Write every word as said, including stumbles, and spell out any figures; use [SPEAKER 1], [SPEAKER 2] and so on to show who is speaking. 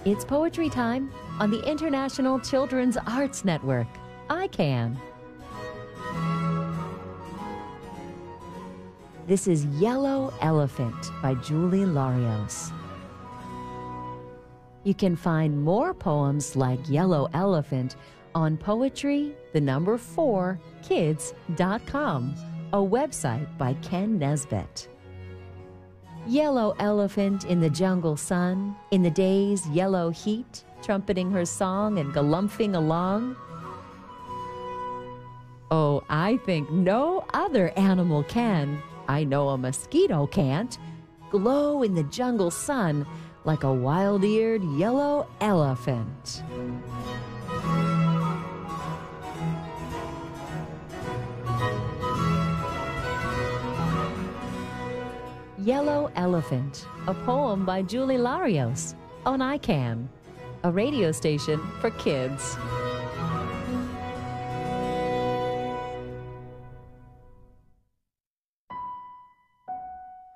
[SPEAKER 1] It's poetry time on the International Children's Arts Network, I CAN. This is Yellow Elephant by Julie Larios. You can find more poems like Yellow Elephant on poetry, the number four, kids dot com, a website by Ken Nesbitt. Yellow elephant in the jungle sun, in the day's yellow heat, trumpeting her song and galumphing along. Oh, I think no other animal can, I know a mosquito can't, glow in the jungle sun like a wild-eared yellow elephant. Yellow Elephant, a poem by Julie Larios on I CAN, a radio station for kids.